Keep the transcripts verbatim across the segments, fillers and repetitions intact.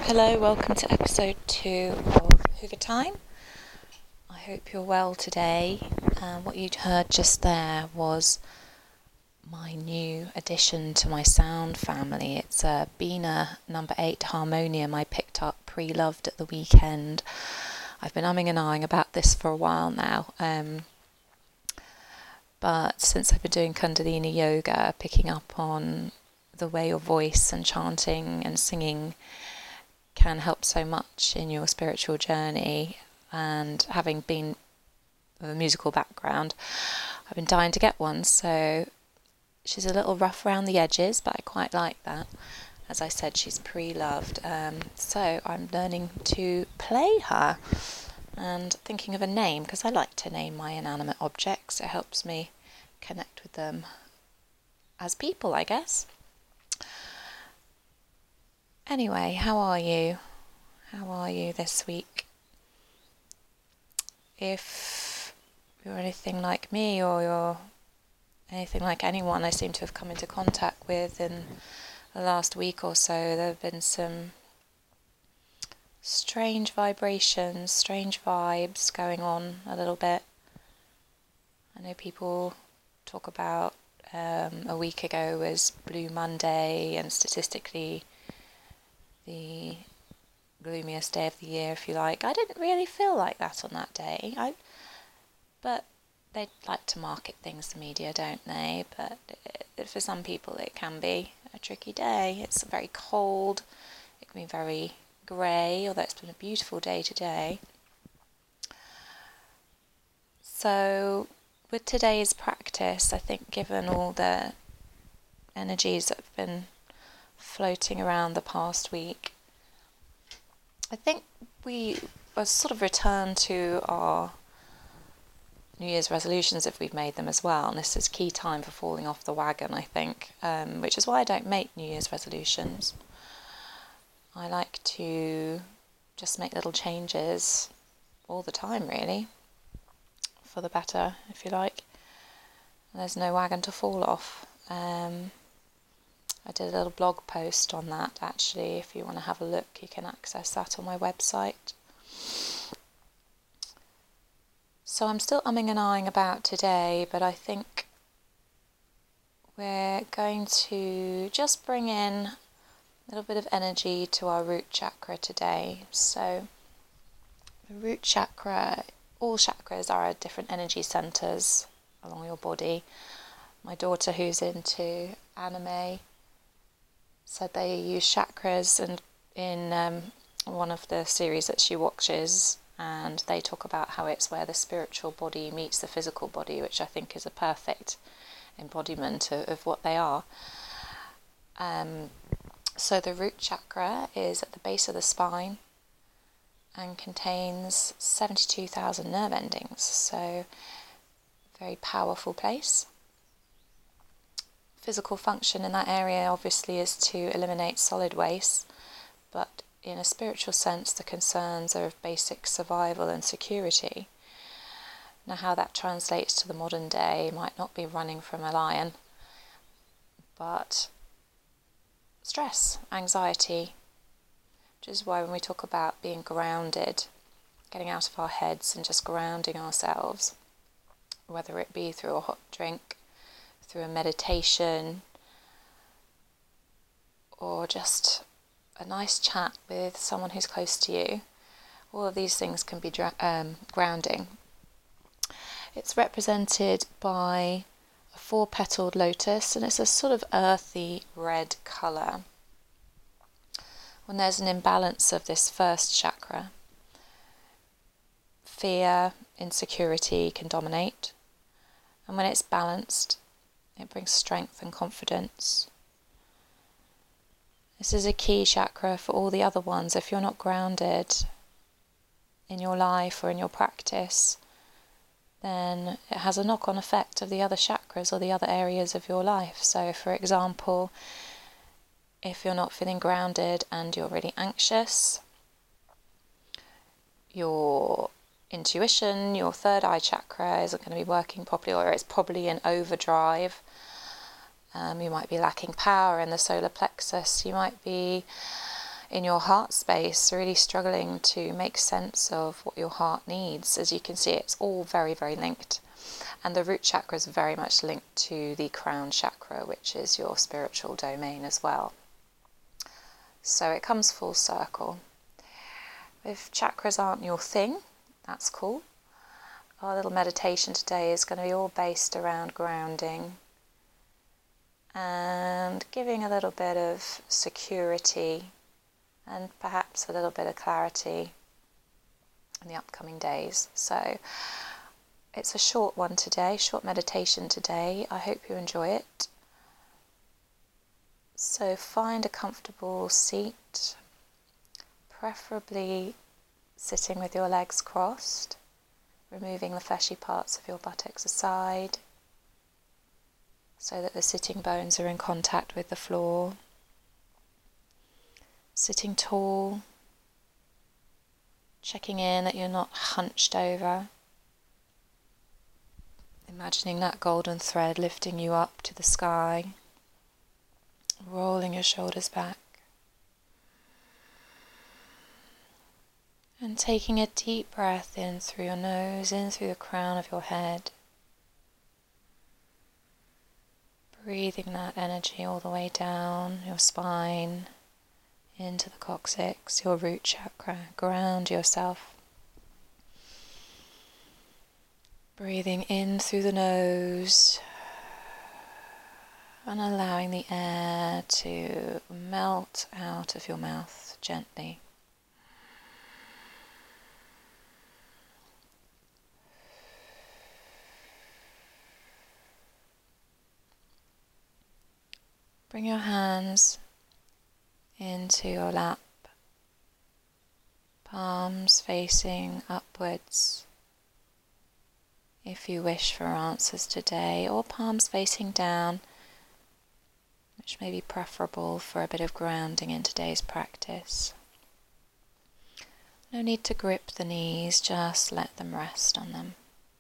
Hello, welcome to episode two of Hoover Time. I hope you're well today. Um, what you'd heard just there was my new addition to my sound family. It's a Bina number eight harmonium I picked up pre-loved at the weekend. I've been umming and ahhing about this for a while now, um, but since I've been doing Kundalini yoga, picking up on the way your voice and chanting and singing can help so much in your spiritual journey, and having been of a musical background, I've been dying to get one. So she's a little rough around the edges, but I quite like that. As I said, she's pre-loved, um, so I'm learning to play her and thinking of a name, because I like to name my inanimate objects. It helps me connect with them as people, I guess. Anyway, how are you? How are you this week? If you're anything like me, or you're anything like anyone I seem to have come into contact with in the last week or so, there have been some strange vibrations, strange vibes going on a little bit. I know people talk about um, a week ago was Blue Monday, and statistically the gloomiest day of the year, if you like. I didn't really feel like that on that day. I, but they like to market things, the media, don't they? But it, for some people it can be a tricky day. It's very cold. It can be very grey, although it's been a beautiful day today. So with today's practice, I think given all the energies that have been floating around the past week, I think we will sort of return to our New Year's resolutions if we've made them as well, and this is key time for falling off the wagon, I think, um, which is why I don't make New Year's resolutions. I like to just make little changes all the time, really, for the better, if you like. And there's no wagon to fall off. Um, I did a little blog post on that, actually. If you want to have a look, you can access that on my website. So I'm still umming and ahhing about today, but I think we're going to just bring in a little bit of energy to our root chakra today. So the root chakra, all chakras are different energy centres along your body. My daughter, who's into anime, said they use chakras and in um, one of the series that she watches, and they talk about how it's where the spiritual body meets the physical body, which I think is a perfect embodiment of, of what they are. Um, so the root chakra is at the base of the spine and contains seventy-two thousand nerve endings, so very powerful place. Physical function in that area obviously is to eliminate solid waste, but in a spiritual sense the concerns are of basic survival and security. Now, how that translates to the modern day might not be running from a lion, but stress, anxiety, which is why when we talk about being grounded, getting out of our heads and just grounding ourselves, whether it be through a hot drink, through a meditation, or just a nice chat with someone who's close to you, all of these things can be um, grounding. It's represented by a four-petalled lotus, and it's a sort of earthy red colour. When there's an imbalance of this first chakra, fear, insecurity can dominate, and when it's balanced, it brings strength and confidence. This is a key chakra for all the other ones. If you're not grounded in your life or in your practice, then it has a knock-on effect of the other chakras or the other areas of your life. So, for example, if you're not feeling grounded and you're really anxious, your intuition, your third eye chakra isn't going to be working properly, or it's probably in overdrive. Um, you might be lacking power in the solar plexus. You might be in your heart space, really struggling to make sense of what your heart needs. As you can see, it's all very, very linked. And the root chakra is very much linked to the crown chakra, which is your spiritual domain as well. So it comes full circle. If chakras aren't your thing, that's cool. Our little meditation today is going to be all based around grounding and giving a little bit of security and perhaps a little bit of clarity in the upcoming days. So it's a short one today, short meditation today. I hope you enjoy it. So find a comfortable seat, preferably sitting with your legs crossed, removing the fleshy parts of your buttocks aside so that the sitting bones are in contact with the floor. Sitting tall, checking in that you're not hunched over. Imagining that golden thread lifting you up to the sky, rolling your shoulders back. And taking a deep breath in through your nose, in through the crown of your head. Breathing that energy all the way down your spine, into the coccyx, your root chakra. Ground yourself. Breathing in through the nose and allowing the air to melt out of your mouth gently. Bring your hands into your lap, palms facing upwards if you wish for answers today, or palms facing down, which may be preferable for a bit of grounding in today's practice. No need to grip the knees, just let them rest on them.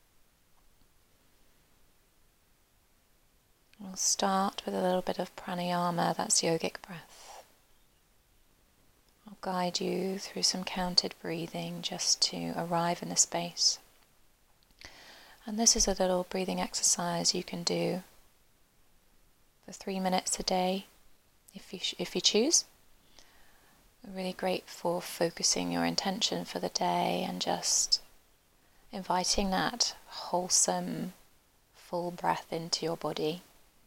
We'll start with a little bit of pranayama, that's yogic breath. I'll guide you through some counted breathing just to arrive in the space. And this is a little breathing exercise you can do for three minutes a day if you, if you choose. Really great for focusing your intention for the day and just inviting that wholesome, full breath into your body.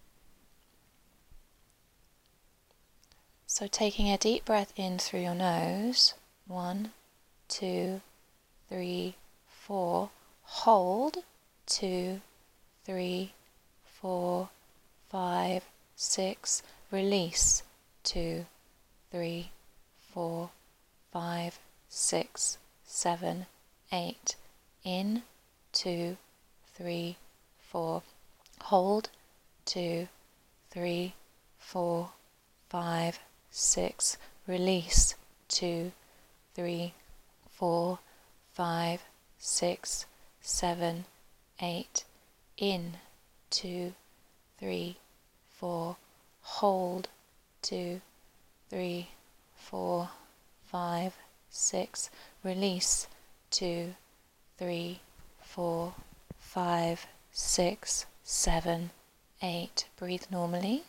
So taking a deep breath in through your nose, one, two, three, four, hold, two, three, four, five, six, release, two, three, four, five, six, seven, eight, in, two, three, four, hold, two, three, four, five, six, release, two, three, four, five, six, seven, eight, in, two, three, four, hold, two, three, four, five, six, release, two, three, four, five, six, seven, eight. Breathe normally.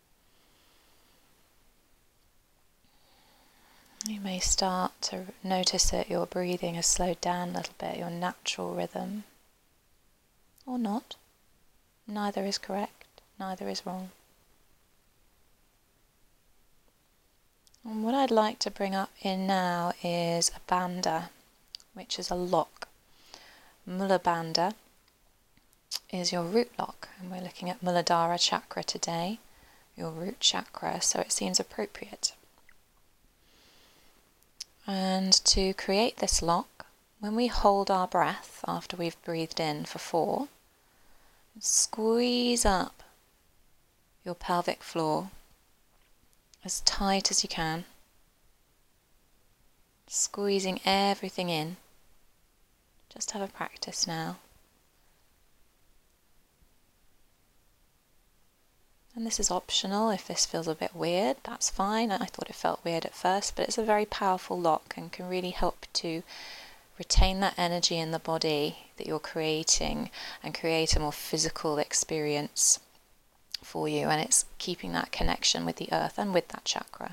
You may start to notice that your breathing has slowed down a little bit, your natural rhythm. Or not. Neither is correct, neither is wrong. And what I'd like to bring up in now is a bandha, which is a lock. Mula Bandha is your root lock, and we're looking at Muladhara chakra today, your root chakra, so it seems appropriate. And to create this lock, when we hold our breath after we've breathed in for four, squeeze up your pelvic floor as tight as you can, squeezing everything in. Just have a practice now. And this is optional. If this feels a bit weird, that's fine. I thought it felt weird at first, but it's a very powerful lock and can really help to retain that energy in the body that you're creating and create a more physical experience for you. And it's keeping that connection with the earth and with that chakra.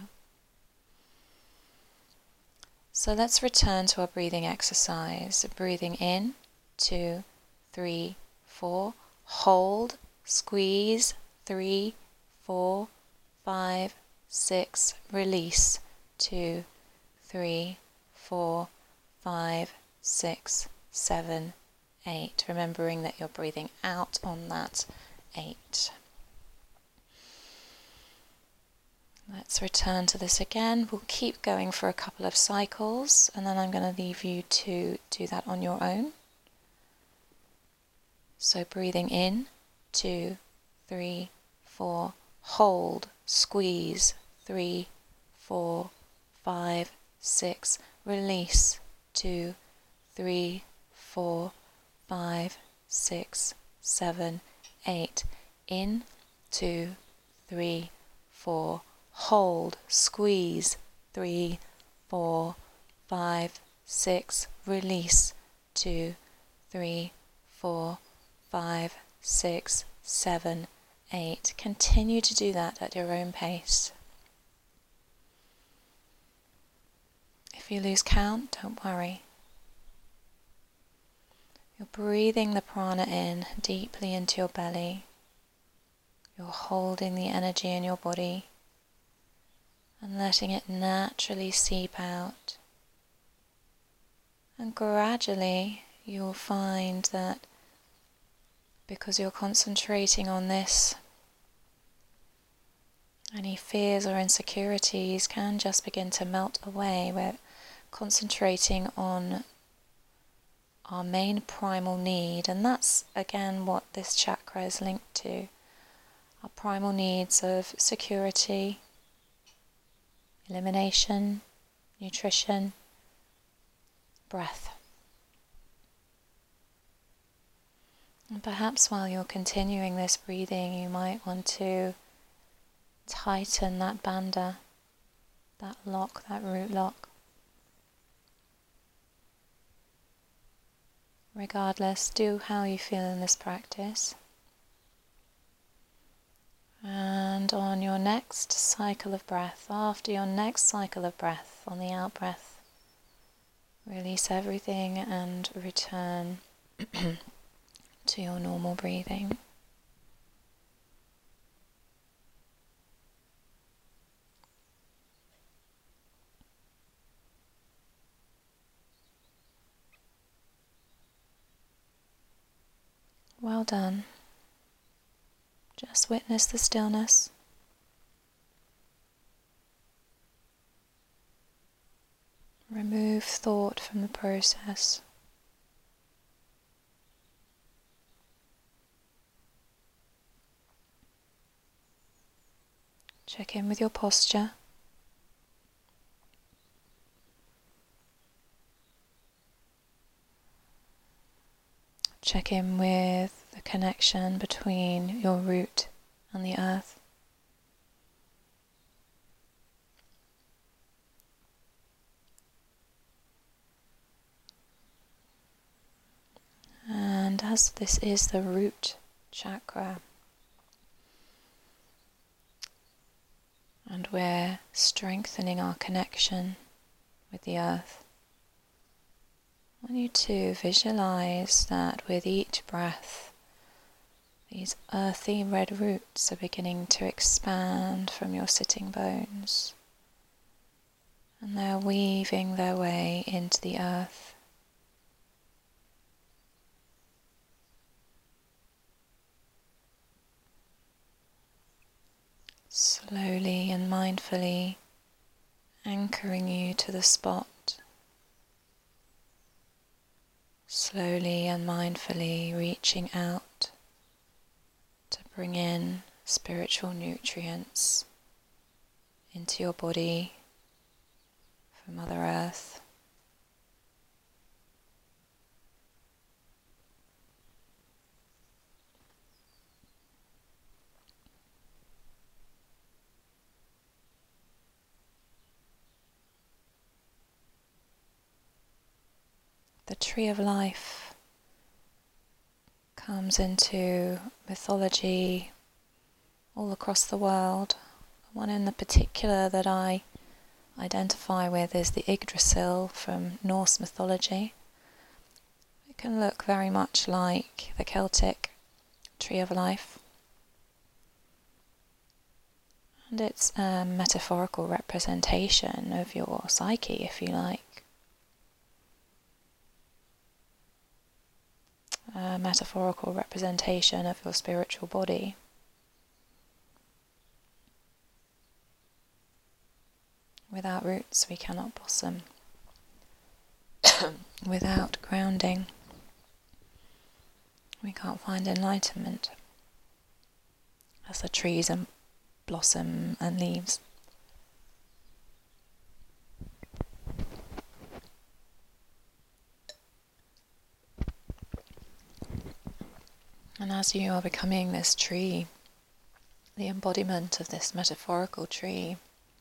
So let's return to our breathing exercise. Breathing in, two, three, four. Hold, squeeze, three, four, five, six. Release, two, three, four, five, six, seven, eight. Remembering that you're breathing out on that eight. Let's return to this again. We'll keep going for a couple of cycles, and then I'm going to leave you to do that on your own. So breathing in, two, three, four. Hold, squeeze, three, four, five, six. Release, two, three, four, five, six, seven, eight. In, two, three, four. Hold, squeeze, three, four, five, six. Release, two, three, four, five, six, seven, eight. Continue to do that at your own pace. If you lose count, don't worry. You're breathing the prana in deeply into your belly. You're holding the energy in your body and letting it naturally seep out. And gradually you'll find that because you're concentrating on this, any fears or insecurities can just begin to melt away. We're concentrating on our main primal need, and that's again what this chakra is linked to. Our primal needs of security, elimination, nutrition, breath. And perhaps while you're continuing this breathing, you might want to tighten that bandha, that lock, that root lock. Regardless, do how you feel in this practice. And on your next cycle of breath, after your next cycle of breath, on the out breath, release everything and return to your normal breathing. Well done. Just witness the stillness. Remove thought from the process. Check in with your posture. Check in with the connection between your root and the earth. And as this is the root chakra, and we're strengthening our connection with the earth, I want you to visualize that with each breath, these earthy red roots are beginning to expand from your sitting bones, and they're weaving their way into the earth. Slowly and mindfully anchoring you to the spot. Slowly and mindfully reaching out to bring in spiritual nutrients into your body from Mother Earth. the tree of life comes into mythology all across the world. One in the particular that I identify with is the Yggdrasil from Norse mythology. It can look very much like the Celtic tree of life. And it's a metaphorical representation of your psyche, if you like. A metaphorical representation of your spiritual body. Without roots, we cannot blossom. Without grounding, we can't find enlightenment. As the trees and blossom and leaves. And as you are becoming this tree, the embodiment of this metaphorical tree,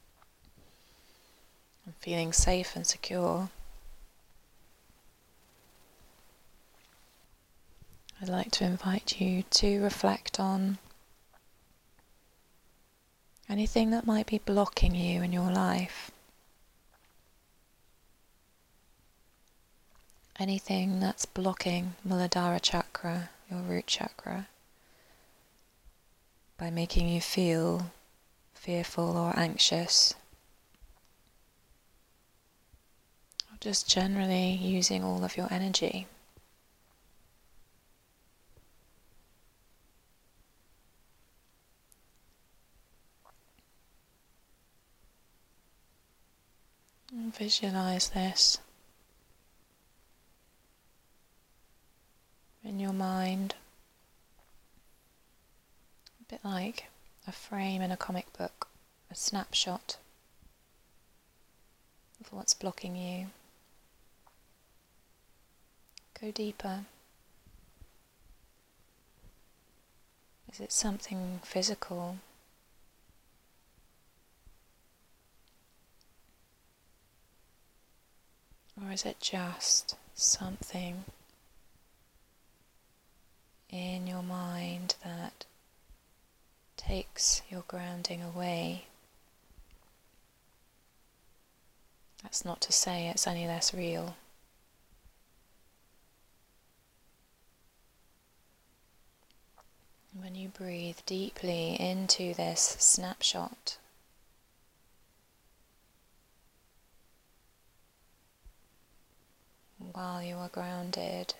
and feeling safe and secure, I'd like to invite you to reflect on anything that might be blocking you in your life. Anything that's blocking Muladhara chakra, your root chakra, by making you feel fearful or anxious. Or just generally using all of your energy. And visualize this in your mind, a bit like a frame in a comic book, a snapshot of what's blocking you. Go deeper. Is it something physical? Or is it just something in your mind that takes your grounding away? That's not to say it's any less real. When you breathe deeply into this snapshot, while you are grounded,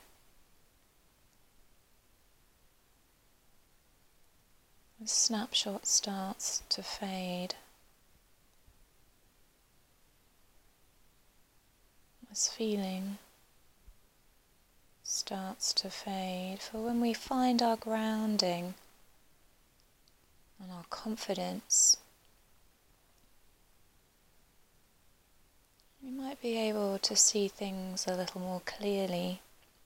the snapshot starts to fade. This feeling starts to fade. For when we find our grounding and our confidence, we might be able to see things a little more clearly.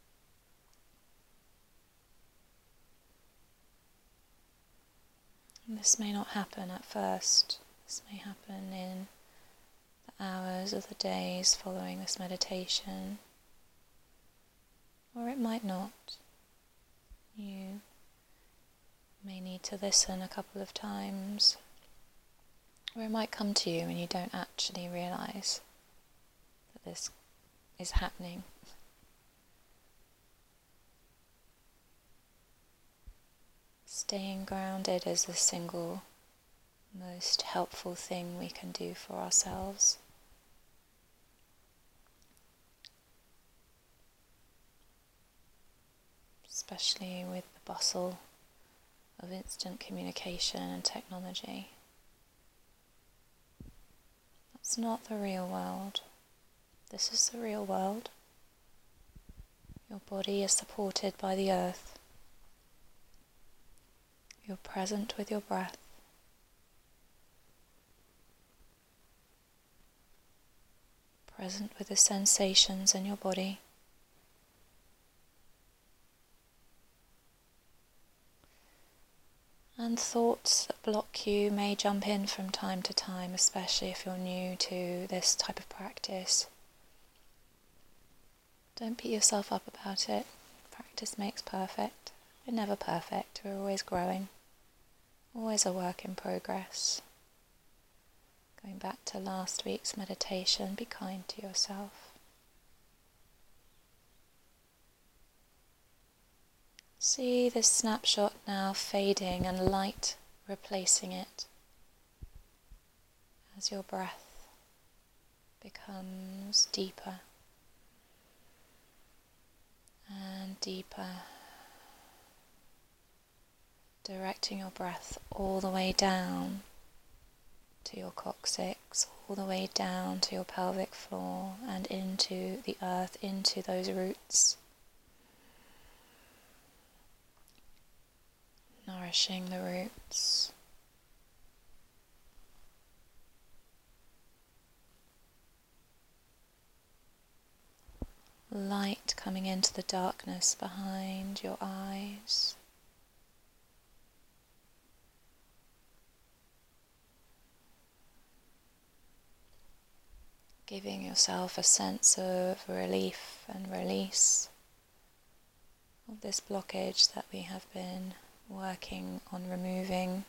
And this may not happen at first. This may happen in the hours or the days following this meditation. Or it might not. You may need to listen a couple of times. Or it might come to you and you don't actually realize that this is happening. Staying grounded is the single most helpful thing we can do for ourselves. Especially with the bustle of instant communication and technology. That's not the real world. This is the real world. Your body is supported by the earth. You're present with your breath. Present with the sensations in your body. And thoughts that block you may jump in from time to time, especially if you're new to this type of practice. Don't beat yourself up about it. Practice makes perfect. We're never perfect. We're always growing. Always a work in progress. Going back to last week's meditation, be kind to yourself. See this snapshot now fading and light replacing it as your breath becomes deeper and deeper, directing your breath all the way down to your coccyx, all the way down to your pelvic floor and into the earth, into those roots, nourishing the roots. Light coming into the darkness behind your eyes. Giving yourself a sense of relief and release of this blockage that we have been working on removing.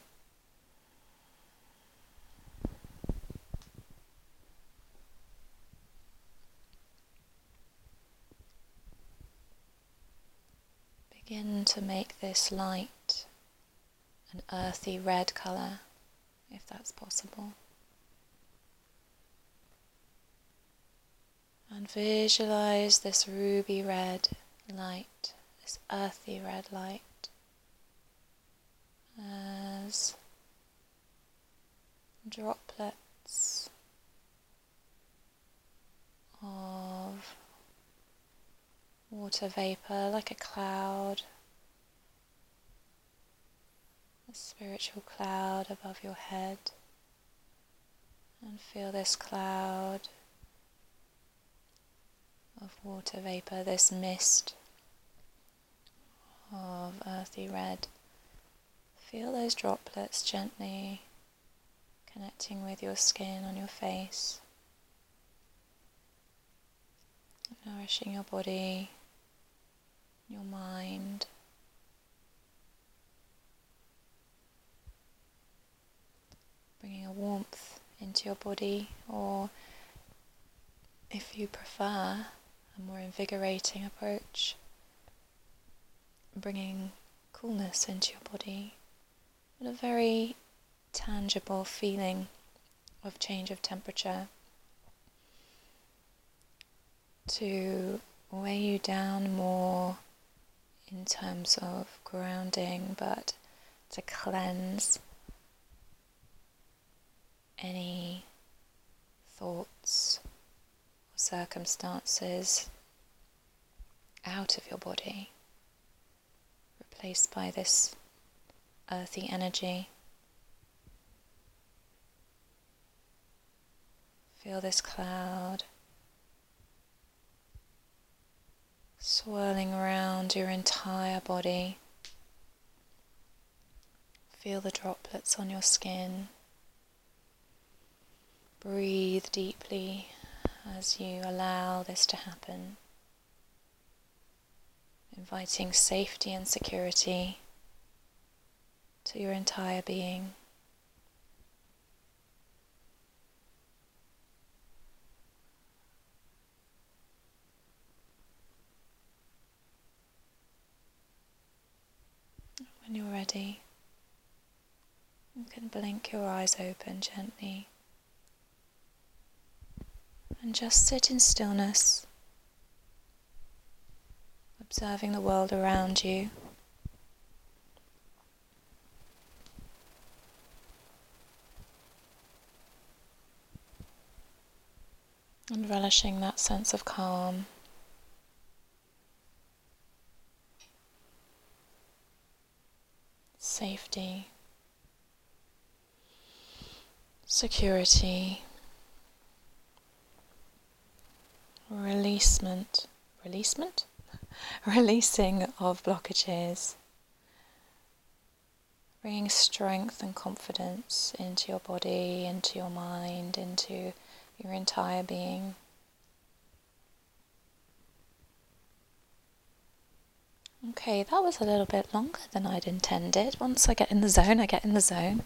Begin to make this light an earthy red colour, if that's possible. And visualize this ruby red light, this earthy red light, as droplets of water vapor, like a cloud, a spiritual cloud above your head, and feel this cloud of water vapor, this mist of earthy red. Feel those droplets gently connecting with your skin on your face, nourishing your body, your mind. Bringing a warmth into your body, or if you prefer a more invigorating approach, bringing coolness into your body, but a very tangible feeling of change of temperature to weigh you down more in terms of grounding, but to cleanse any thoughts or circumstances out of your body, replaced by this earthy energy. Feel this cloud swirling around your entire body. Feel the droplets on your skin. Breathe deeply as you allow this to happen, inviting safety and security to your entire being. When you're ready, you can blink your eyes open gently and just sit in stillness, observing the world around you. And relishing that sense of calm. Safety, security, releasement, releasement? Releasing of blockages, bringing strength and confidence into your body, into your mind, into your entire being. Okay, that was a little bit longer than I'd intended. Once I get in the zone, I get in the zone.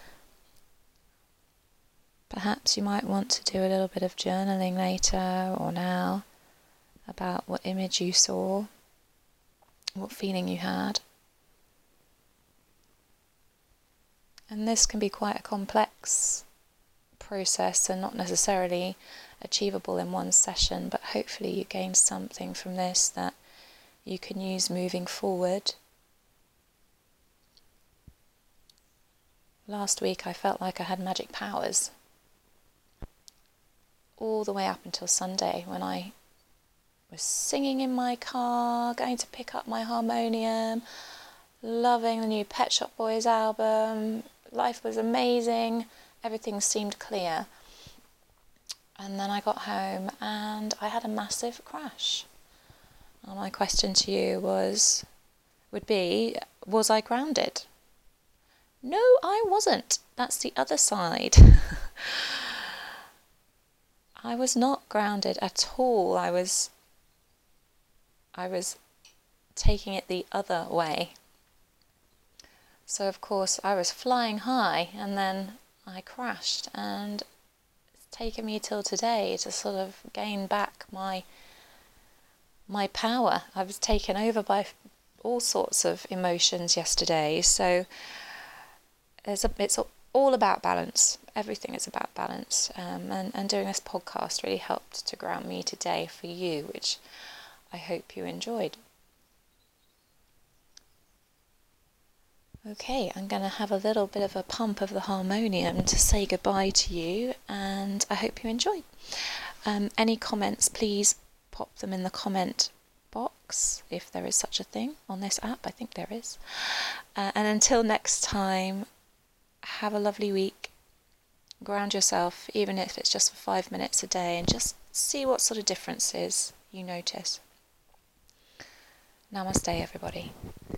Perhaps you might want to do a little bit of journaling later or now about what image you saw, what feeling you had. And this can be quite a complex process and not necessarily achievable in one session, but hopefully you gain something from this that you can use moving forward. Last week I felt like I had magic powers all the way up until Sunday, when I was singing in my car, going to pick up my harmonium, loving the new Pet Shop Boys album. Life was amazing, everything seemed clear. And then I got home and I had a massive crash. And my question to you was, would be, was I grounded? No, I wasn't. That's the other side. I was not grounded at all. I was, I was taking it the other way. So of course I was flying high and then I crashed, and it's taken me till today to sort of gain back my my power. I was taken over by all sorts of emotions yesterday. So it's, a, it's all about balance. Everything is about balance. Um, and, and doing this podcast really helped to ground me today for you, which I hope you enjoyed. Okay, I'm going to have a little bit of a pump of the harmonium to say goodbye to you, and I hope you enjoyed. Um, any comments, please pop them in the comment box, if there is such a thing on this app. I think there is. Uh, and until next time, have a lovely week. Ground yourself, even if it's just for five minutes a day, and just see what sort of differences you notice. Namaste, everybody.